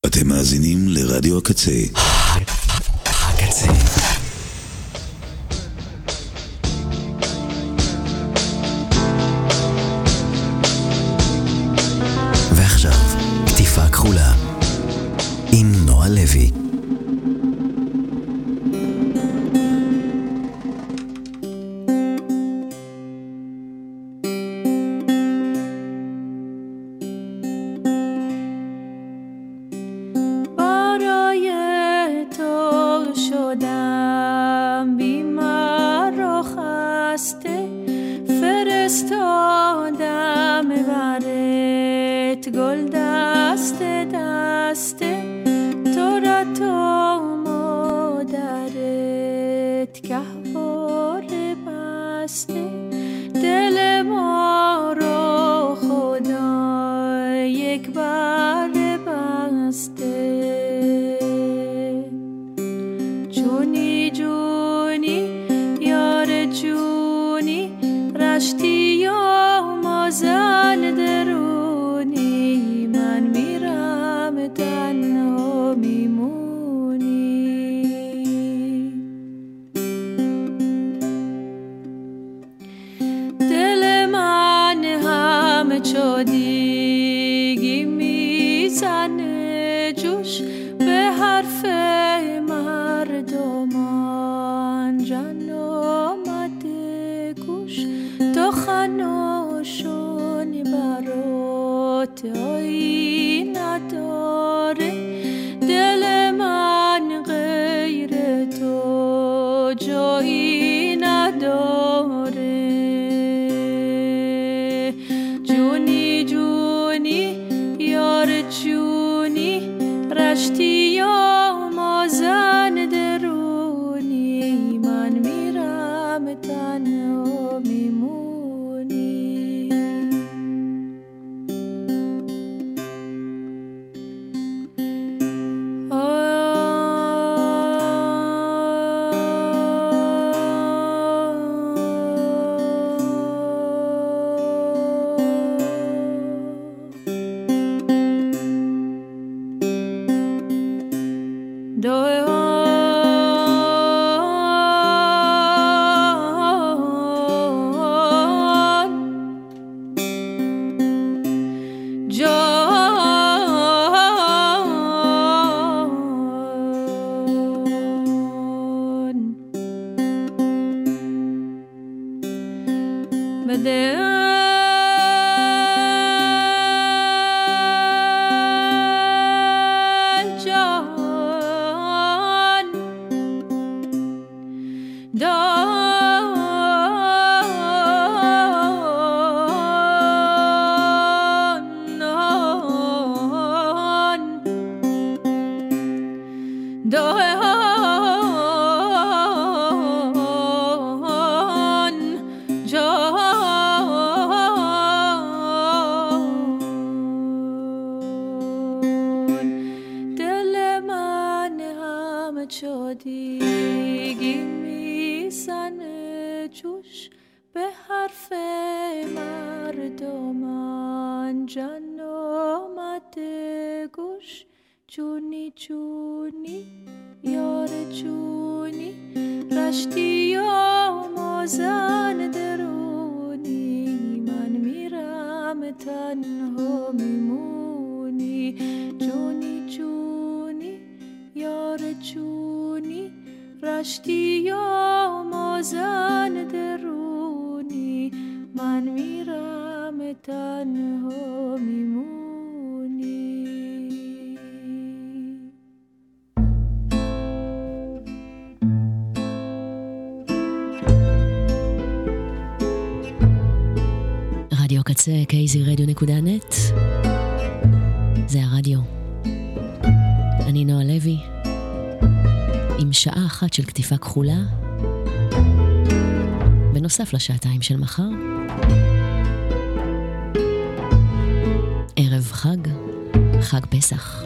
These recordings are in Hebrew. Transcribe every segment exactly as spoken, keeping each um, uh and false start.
אתם מאזינים לרדיו הקצה. הקצה. ועכשיו, כתיפה כחולה עם נועה לוי. קצה קייזי רדיו נקודה נט. זה הרדיו. אני נועה לוי עם שעה אחת של כתיפה כחולה בנוסף לשעתיים של מחר. ערב חג, חג פסח,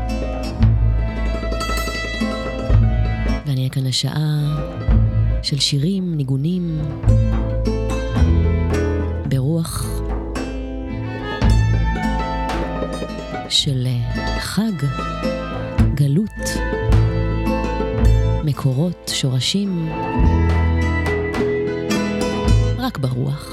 ואני כאן לשעה של שירים, ניגונים ברוח של חג, גלות, מקורות, שורשים, רק ברוח.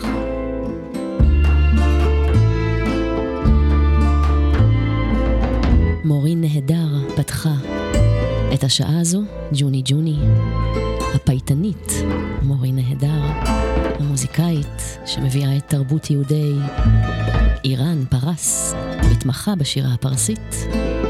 מורין נהדר פתחה את השעה הזו, ג'וני ג'וני, הפייטנית, מורין נהדר, המוזיקאית שמביאה את תרבות יהודי איראן, פרס, מתמחה בשירה הפרסית.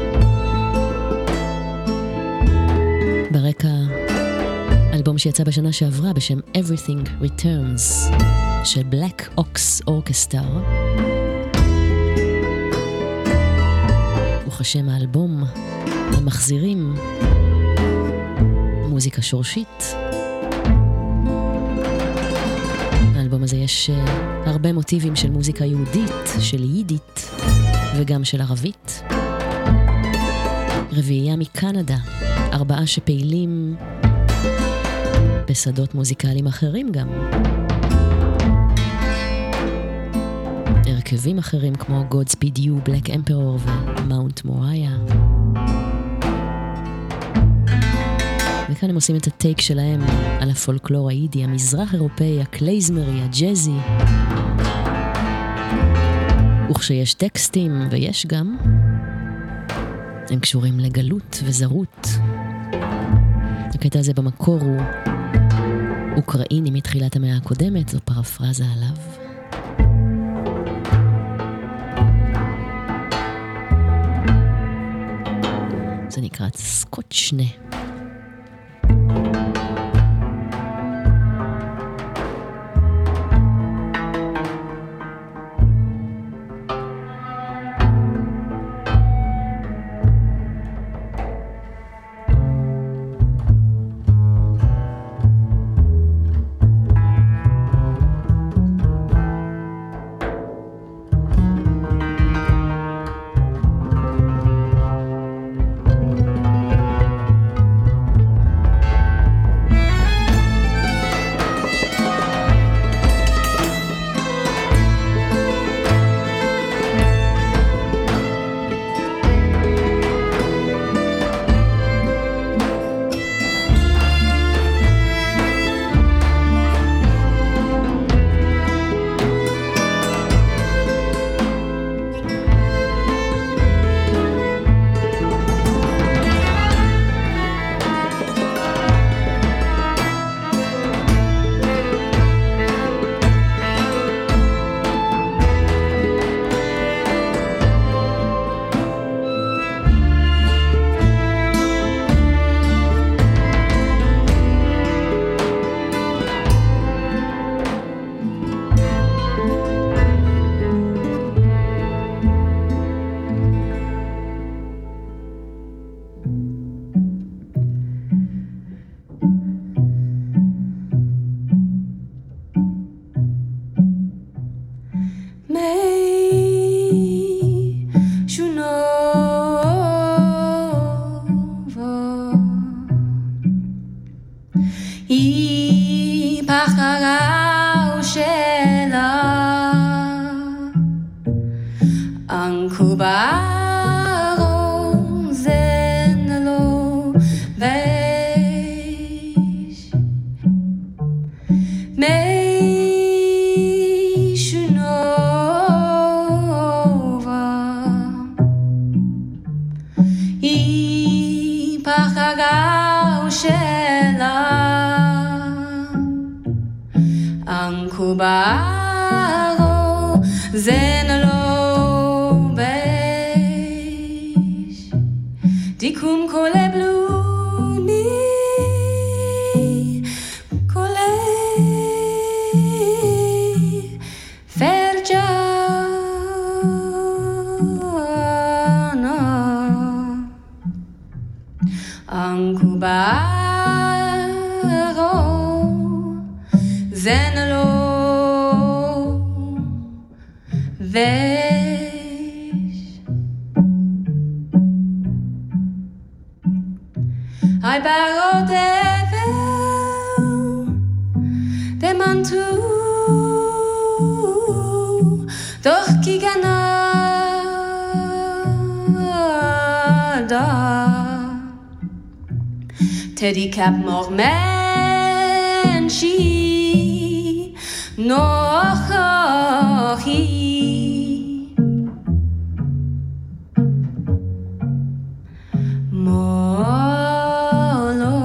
ברקע אלבום שיצא בשנה שעברה בשם Everything Returns של Black Ox Orchestra, וכשם האלבום הם מחזירים מוזיקה שורשית. באלבום הזה יש uh, הרבה מוטיבים של מוזיקה יהודית, של יידית וגם של ערבית. רביעייה מקנדה, ארבעה שפעילים בשדות מוזיקליים אחרים גם. הרכבים אחרים כמו Godspeed You, Black Emperor ו-Mount Moriah. וכאן הם עושים את הטייק שלהם על הפולקלור האידי, המזרח אירופאי, הקלייזמרי, הג'זי. וכשיש טקסטים, ויש גם, הם קשורים לגלות וזרות. הקטע הזה במקור הוא אוקראיני מתחילת המאה הקודמת, זו פרפרזה עליו. זה נקרא סקוטשנה. Doch ki gana da Teddy Cap mor menshi no hi molo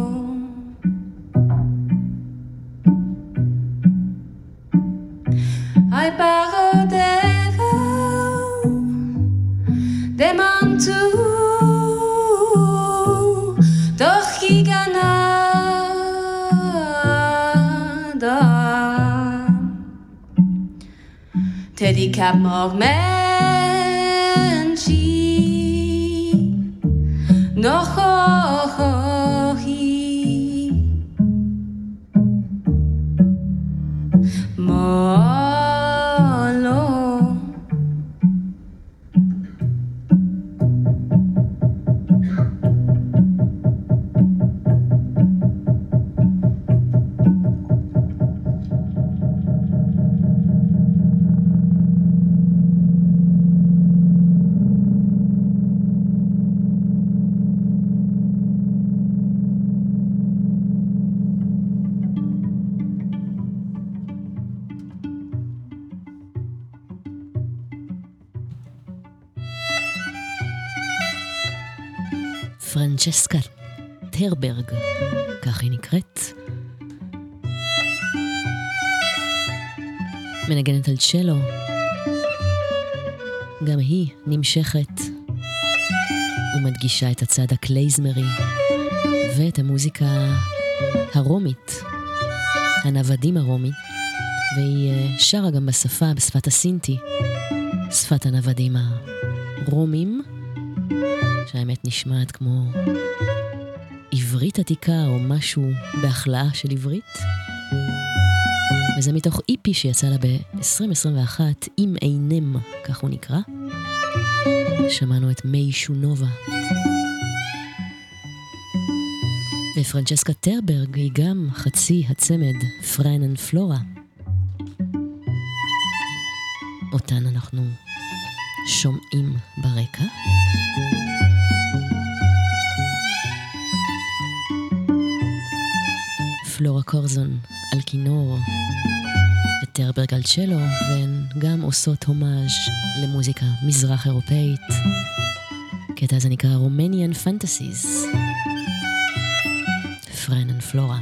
I parodero de mantu doch giganada Teddy Cap mor menshi no hi molo פרנצ'סקה טרברג, כך היא נקראת. מנגנת על צ'לו, גם היא נמשכת ומדגישה את הצד הקלייזמרי ואת המוזיקה הרומית, הנוודים הרומית, והיא שרה גם בשפה, בשפת הסינטי, שפת הנוודים הרומים, שהאמת נשמעת כמו עברית עתיקה או משהו בהחלאה של עברית. וזה מתוך איפי שיצא לה ב-עשרים עשרים ואחת, עם אינם, כך הוא נקרא. שמענו את מי שונובה. ופרנצ'סקה טרברג היא גם חצי הצמד פריין אנד פלורה. אותן אנחנו שומעים ברקע. פלורה קורזון על כינור וטרברג על צ'לו, והן גם עושות הומאז' למוזיקה מזרח אירופאית. קטע הזה נקרא Romanian Fantasies, פריין אנד פלורה.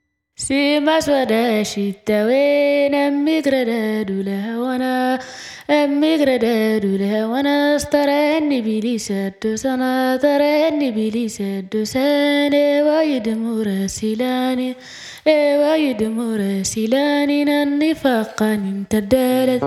Si más suadashita wena migrada dula wana Emigrade dule wana stare ni bili seddu sana tare ni bili seddu sene wayidmura silani e wayidmura silani nanni faqan tadalat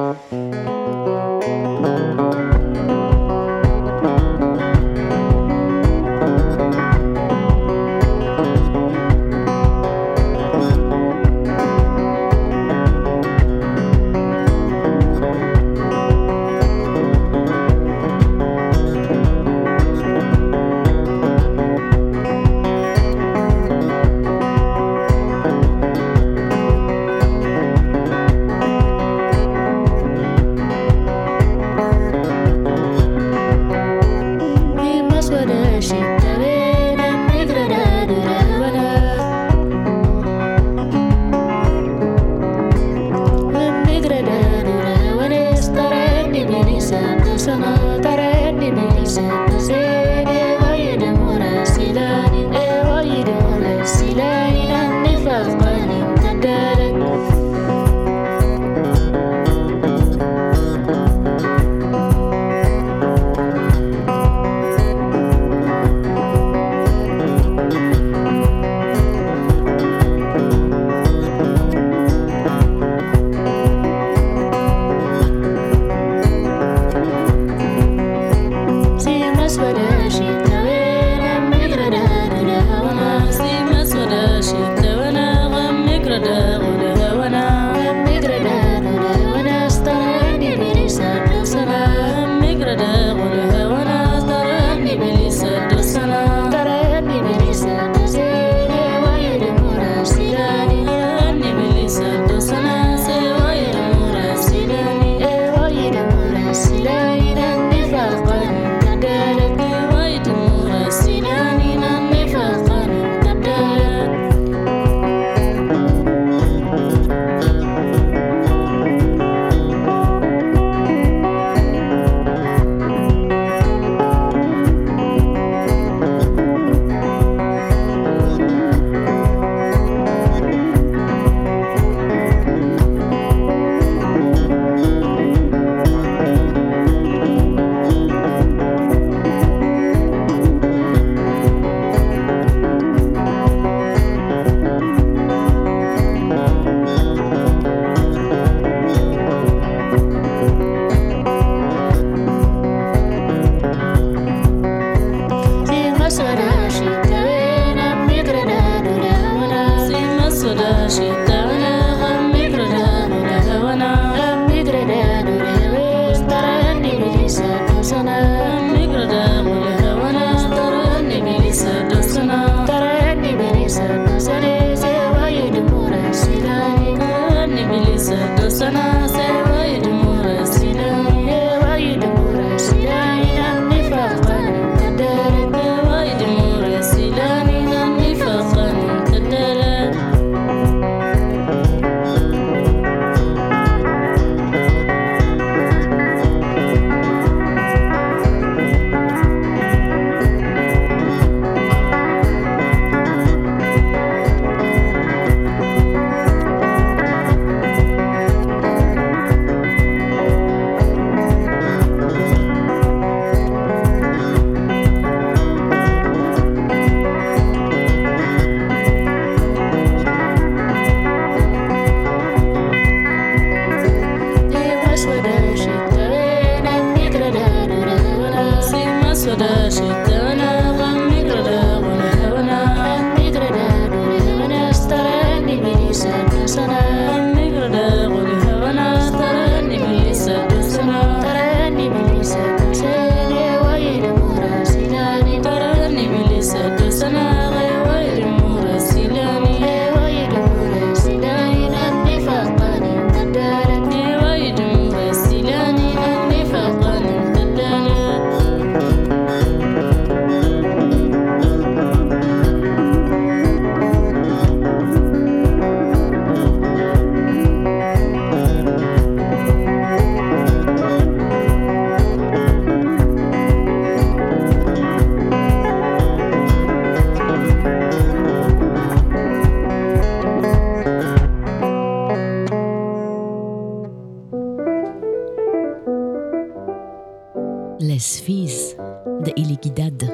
Les Filles de Iligiדד.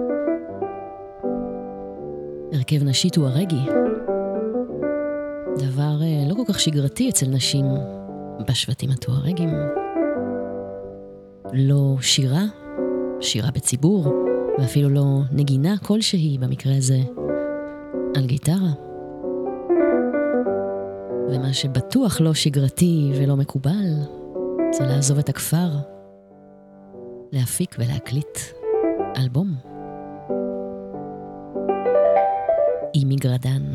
הרכב נשי טוארגי. דבר לא כל כך שגרתי אצל נשים בשבטים הטוארגים. לא שירה, שירה בציבור, ואפילו לא נגינה כלשהי, במקרה הזה על גיטרה. ומה שבטוח לא שגרתי ולא מקובל, זה לעזוב את הכפר, להפיק ולהקליט אלבום. אימיגרדן.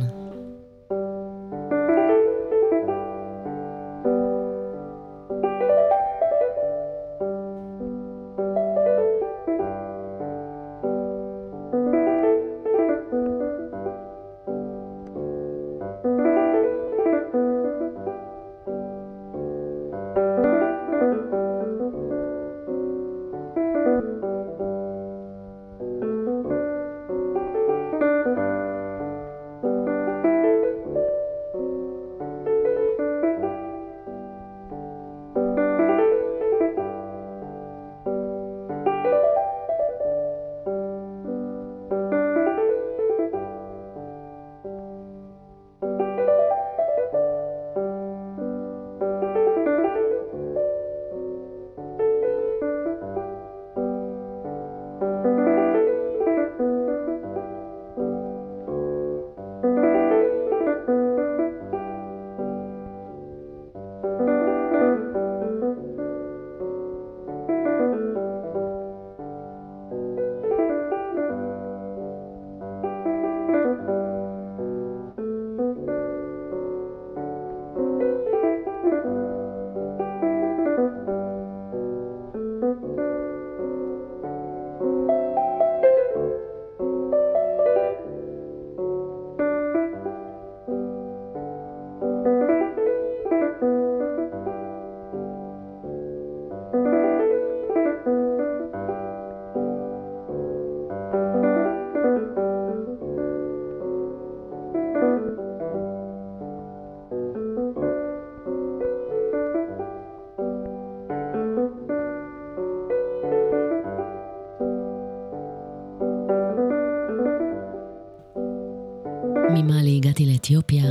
ממאלי הגעתי לאתיופיה,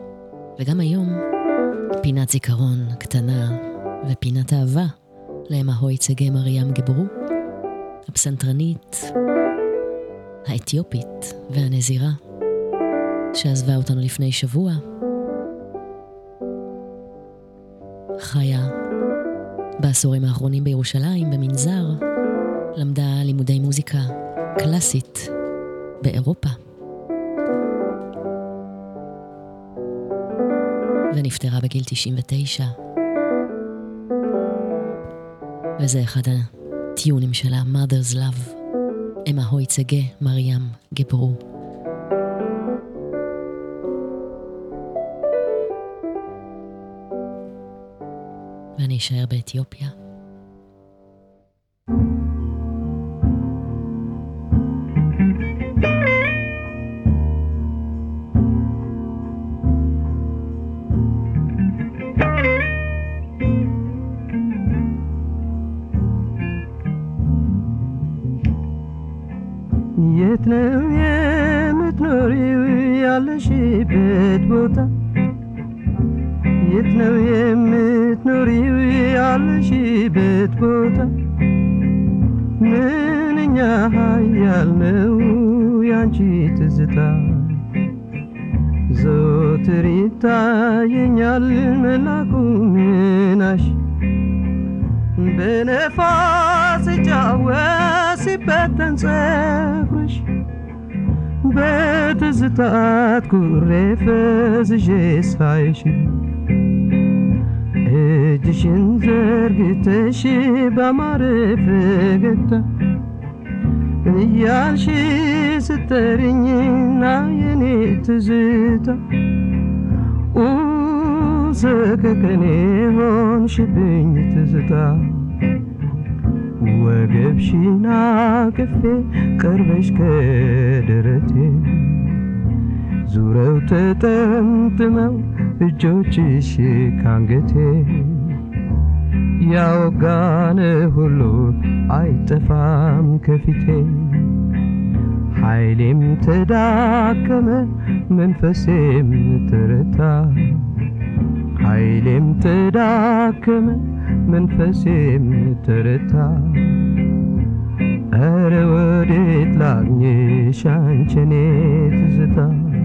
וגם היום פינת זיכרון קטנה ופינת אהבה לאמהוי צגה מרים גברו, הפסנתרנית האתיופית והנזירה שעזבה אותנו לפני שבוע. חיה בעשורים האחרונים בירושלים במנזר, למדה לימודי מוזיקה קלאסית באירופה, ונפטרה בגיל תשעים ותשע. וזה אחד הטיונים שלה, Mother's Love, אמהוי צגה מרים גברו. ואני אשאר באתיופיה. የት ነው የምትኖሪው ያለሽበት ቦታ? የት ነው የምትኖሪው ያለሽበት ቦታ? ምንኛ ኃያል ነው ያንቺ ትዝታ፣ ዘወትር ይታየኛል መላኩ ምናሽ፣ በነፋስ ሲጫወት ሲበተን ፀጉርሽ፣ በትዝታት ኩሬ ፈዝዤ ሳይሽ፣ እጅሽን ዘርግተሽ ባማረ ፈገግታ እያልሽ ስትጠሪኝና የኔ ትዝታ ሰከከኔ ሆንሽብኝ ትዝታ፣ ወገብሽን አቅፌ ቀርበሽ ከደረቴ ዙረው ተጠምጥመው እጆችሽ ካንገቴ ያወጋነ ሁሉ አይጠፋም ከፊቴ ኃይሌም ተዳከመ መንፈሴም ተረታ ኃይሌም ተዳከመ መንፈሴም ተረታ ኧረ ወዴት ላግኝሽ አንቺ የኔ ትዝታ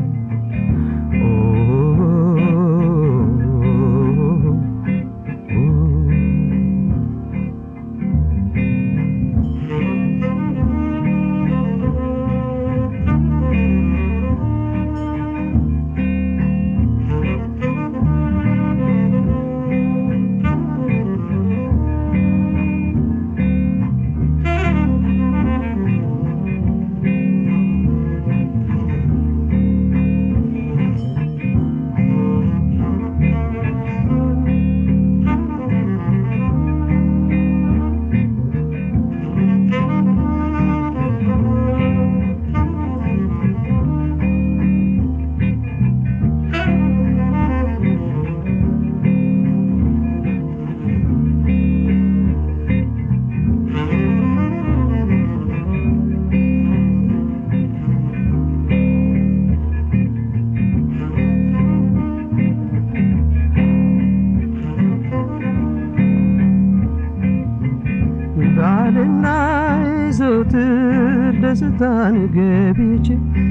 ደስታን ገብቼ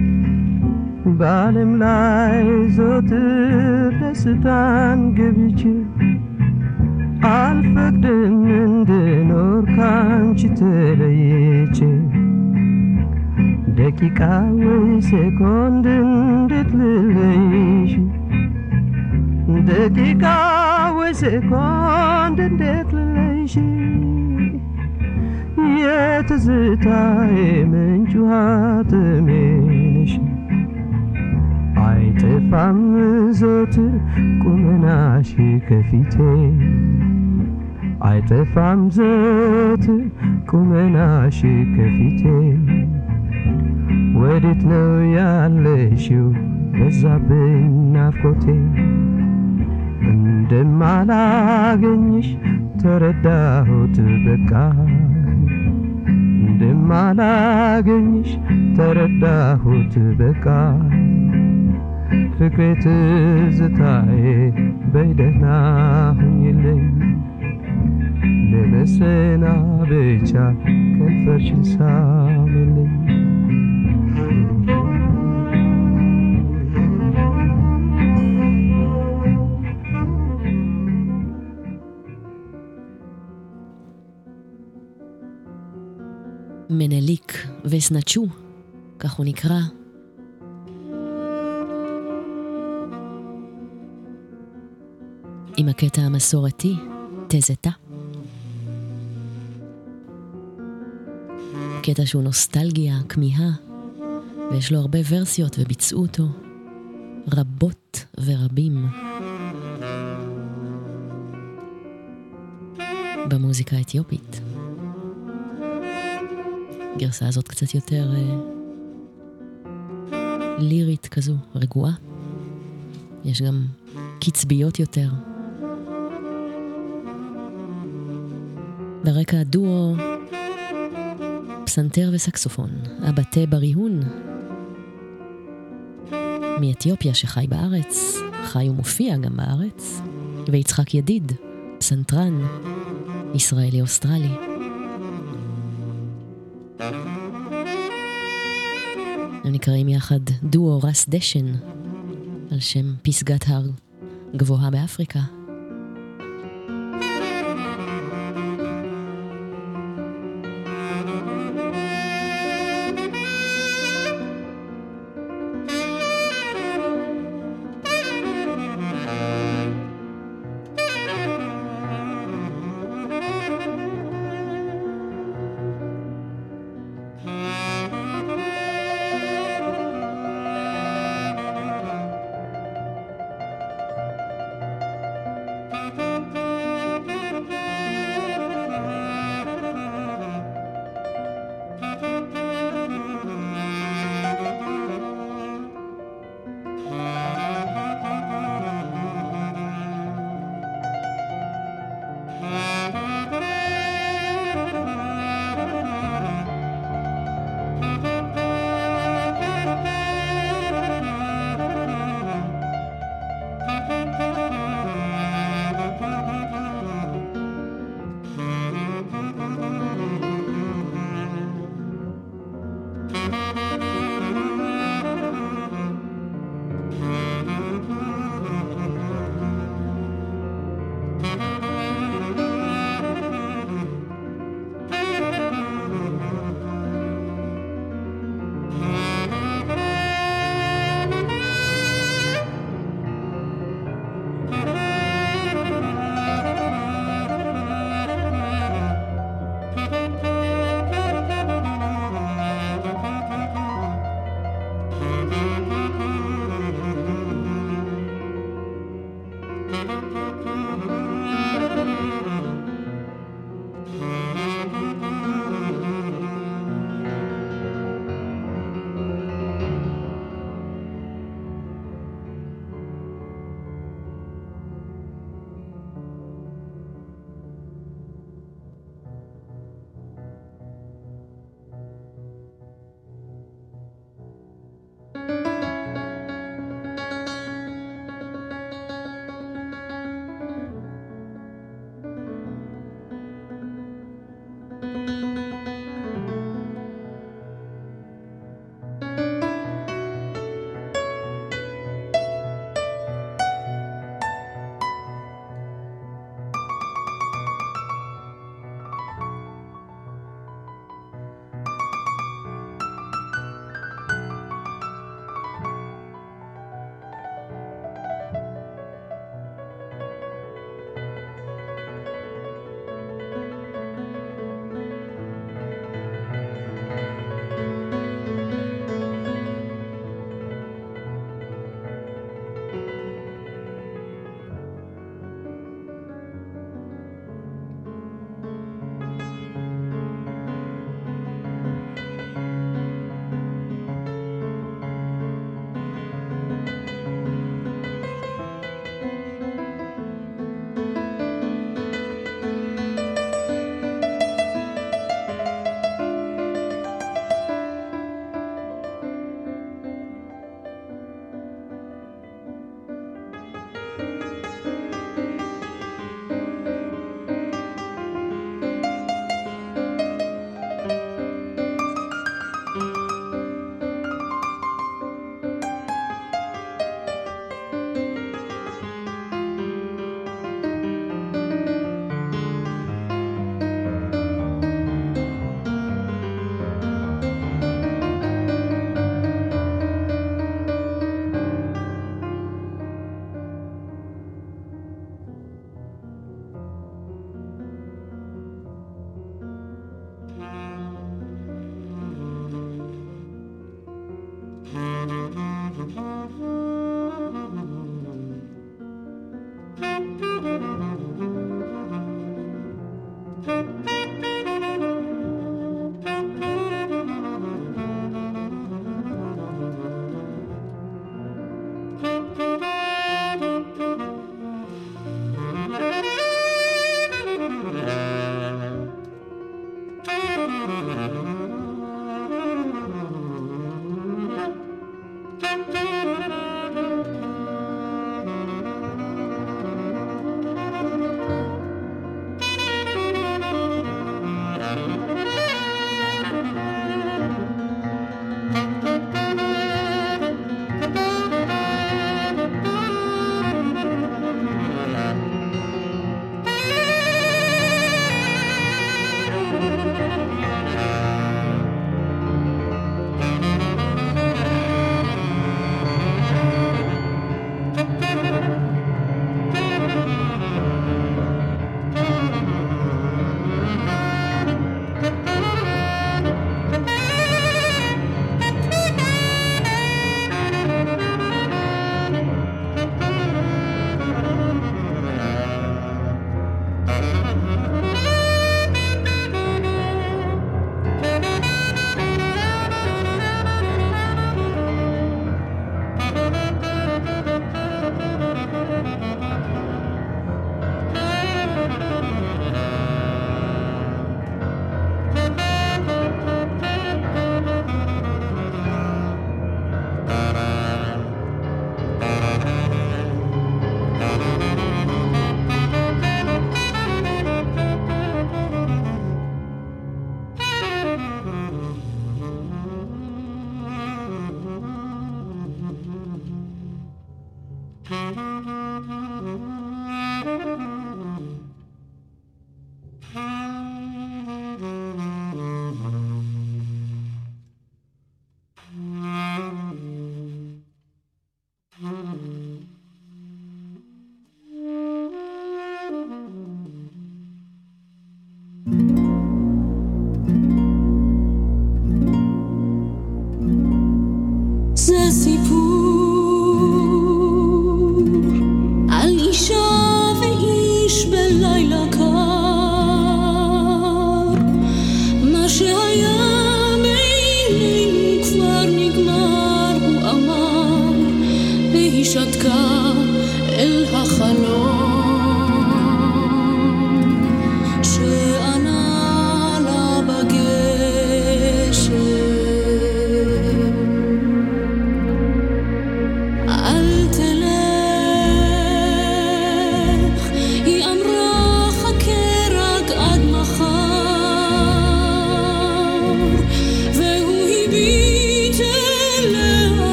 በዓለም ላይ ዘወትር ደስታን ገብቼ አልፈቅድም እንድኖር ካንቺ ተለይቼ ደቂቃ ወይ ሴኮንድ እንዴት ልለይሽ ደቂቃ ወይ ሴኮንድ እንዴት ልለይሽ የትዝታዬ ምንጭ ውሃትሜ ነሽ አይጠፋም ዘወትር ቁመናሽ ከፊቴ አይጠፋም ዘወትር ቁመናሽ ከፊቴ ወዴት ነው ያለሽው በዛብኝ ናፍቆቴ እንደማላገኝሽ ተረዳሁት በቃ እንደማላገኝሽ ተረዳሁት በቃ ፍቅሬ ትዝታዬ በይደህና ሁኝልኝ ለመሰናበቻ ከንፈርሽን ሳምልኝ מנליק וסנצ'ו, כך הוא נקרא. עם הקטע המסורתי, תזתה. קטע שהוא נוסטלגיה, כמיהה, ויש לו הרבה ורסיות וביצעו אותו רבות ורבים. במוזיקה האתיופית. גרסה הזאת קצת יותר אה, לירית כזו, רגועה. יש גם קצביות יותר. ברקע הדואו פסנתר וסקסופון, הבטה בריהון מאתיופיה שחי בארץ, חי ומופיע גם בארץ, ויצחק ידיד, פסנתרן ישראלי אוסטרלי. הם נקראים יחד דואו רס דשן, על שם פסגת הר גבוהה באפריקה.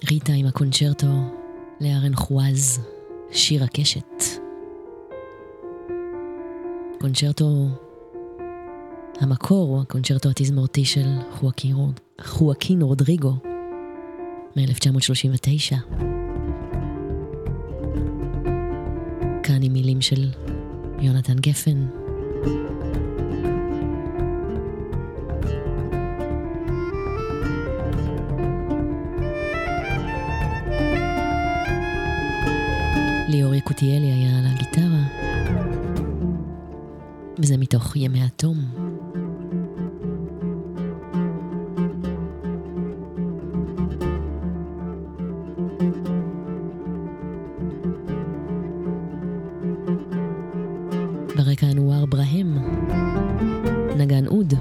ריטה עם הקונצ'רטו לארנחואז, שיר הקשת. קונצ'רטו, המקור הוא הקונצ'רטו התזמורתי של חואקין, חואקין רודריגו מ-אלף תשע מאות שלושים ותשע. כאן עם מילים של יונתן גפן. ליאור יקותיאלי היה על הגיטרה, וזה מתוך ימי התום. ברקע אנואר ברהם, נגן אוד,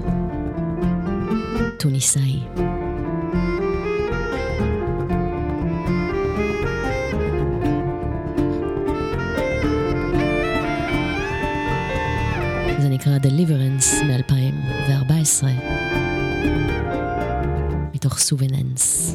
טוניסאי. זה נקרא Deliverance מ-אלפיים וארבע עשרה, מתוך סובננס.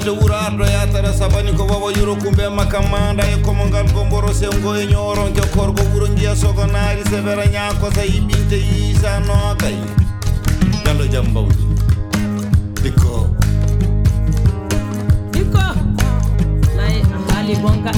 de wurardo ya tara sabani ko wawa yuro kumbe makamanda e ko mongal gomboro se ngo e nyoron ke korgo wuro ngiya sogonari se vera nyako sa yibinte yisa no kay dalo jambawdi diko diko nay hali bonka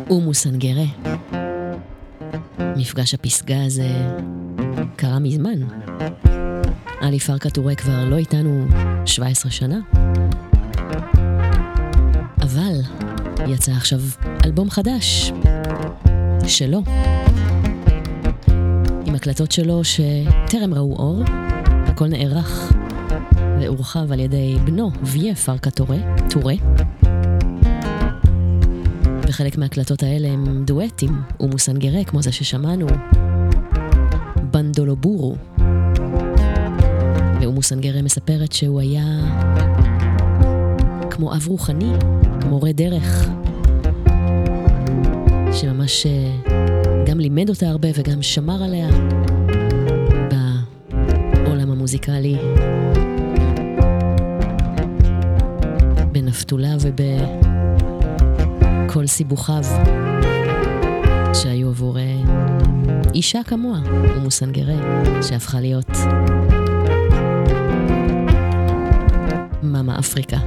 ומוסנגרה. מפגש הפסגה הזה קרה מזמן. אלי פרקה טורה כבר לא איתנו שבע עשרה שנה. אבל יצא עכשיו אלבום חדש שלו, עם הקלטות שלו שטרם ראו אור. הכל נערך והורחב על ידי בנו ויה פרקה טורה, טורה. וחלק מהקלטות האלה הם דואטים ומוסנגרה, כמו זה ששמענו, בנדולו בורו. ומוסנגרה מספרת שהוא היה כמו אב רוחני, מורה דרך, שממש גם לימד אותה הרבה וגם שמר עליה בעולם המוזיקלי, בנפתולה ובכל סיבוכיו שהיו עבור אישה כמוה, ומוסנגרה שהפכה להיות מאמה אפריקה.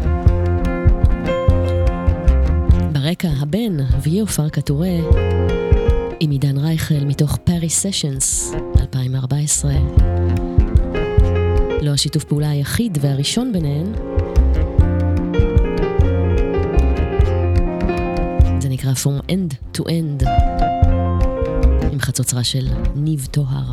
ברקע הבן ויו פרקה טורה עם עידן רייכל מתוך פאריס סשנס אלפיים וארבע עשרה. לא השיתוף פעולה היחיד והראשון ביניהן. זה נקרא From End to End, עם חצוצרה של ניב טוהר.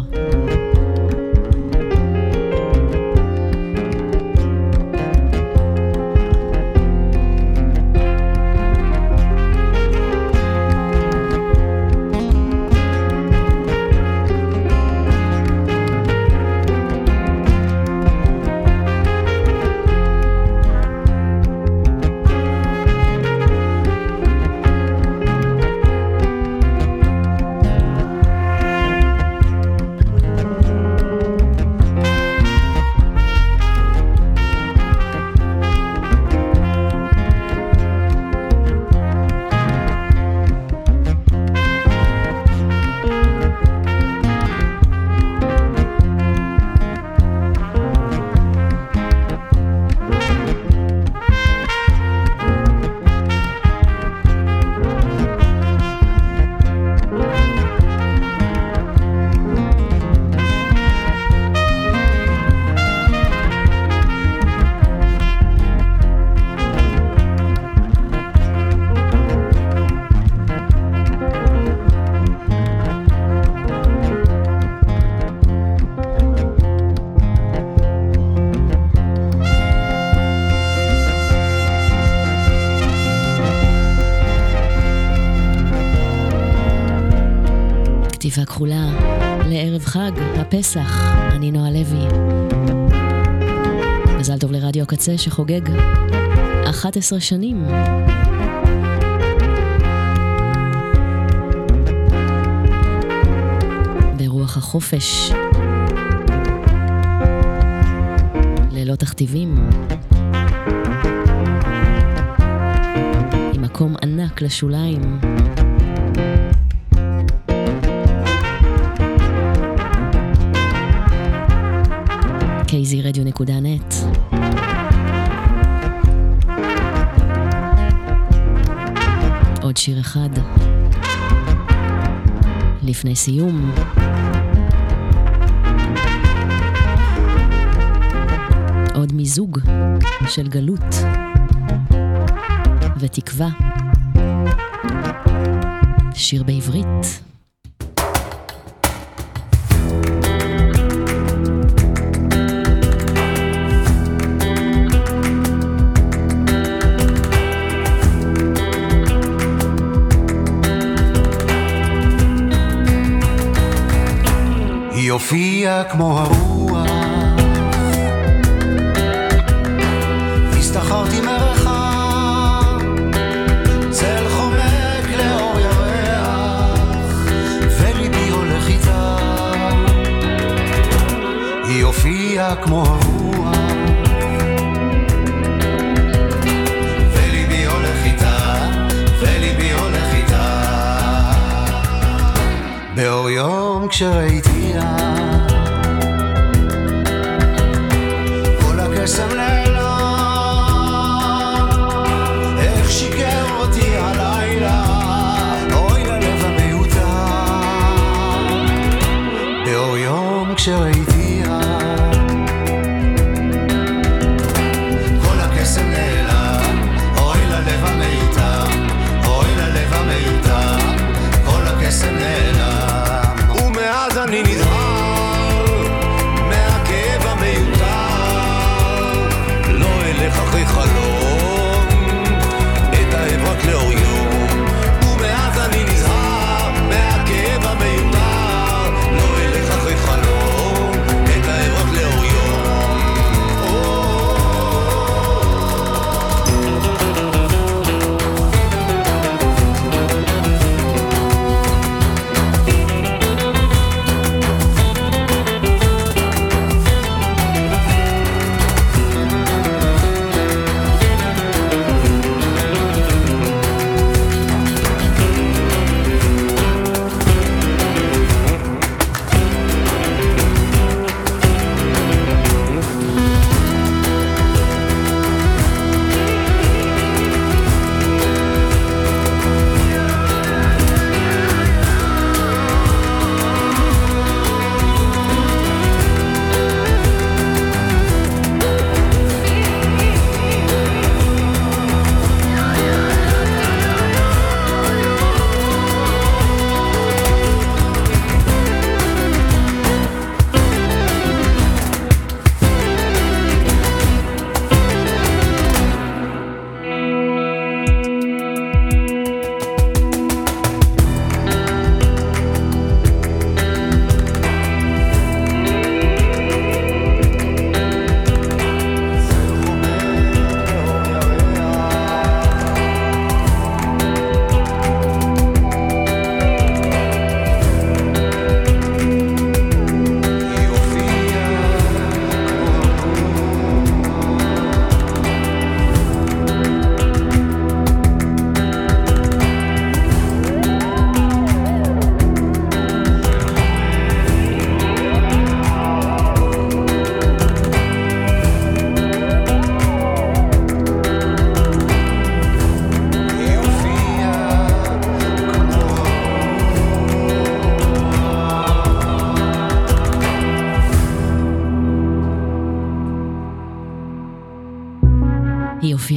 כתיבה כחולה לערב חג הפסח. אני נועה לוי. מזל טוב לרדיו קצה שחוגג אחת עשרה שנים. ברוח החופש, ללא תכתיבים, עם מקום ענק לשוליים. קייזי רדיו נקודה נט. עוד שיר אחד לפני סיום. עוד מיזוג של גלות ותקווה. שיר בעברית. היא הופיעה כמו הרוח, הסתחרתי מרחק, צל חומק לאור ירח, וליבי הולך איתה. היא הופיעה כמו הרוח, וליבי הולך איתה, וליבי הולך איתה. באור יום כשראיתי כל הקסם נעלם, איך שיקר אותי הלילה,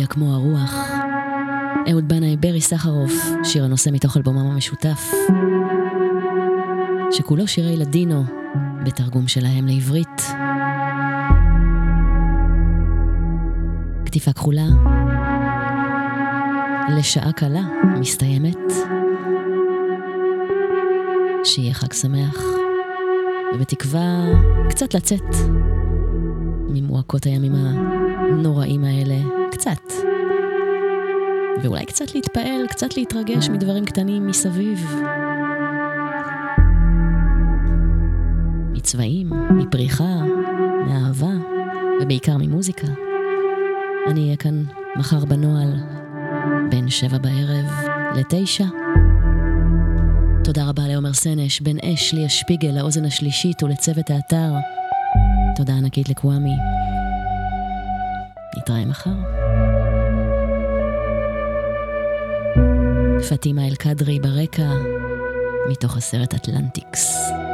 כמו הרוח. אהוד בנאי, ברי סחרוף, שיר הנושא מתוך אלבומם המשותף, שכולו שירי לדינו, בתרגום שלהם לעברית. כתיפה כחולה, לשעה קלה, מסתיימת. שיהיה חג שמח, ובתקווה קצת לצאת ממועקות הימים הנוראים האלה, קצת. ואולי קצת להתפעל, קצת להתרגש מדברים קטנים מסביב. מצבעים, מפריחה, מאהבה, ובעיקר ממוזיקה. אני אהיה כאן מחר בנועל, בין שבע בערב לתשע. תודה רבה לעומר סנש, בן אש, ליה שפיגל, לאוזן השלישית ולצוות האתר. תודה ענקית לקוואמי. נתראה מחר. פטימה אל קדרי ברקע, מתוך הסרט אטלנטיקס.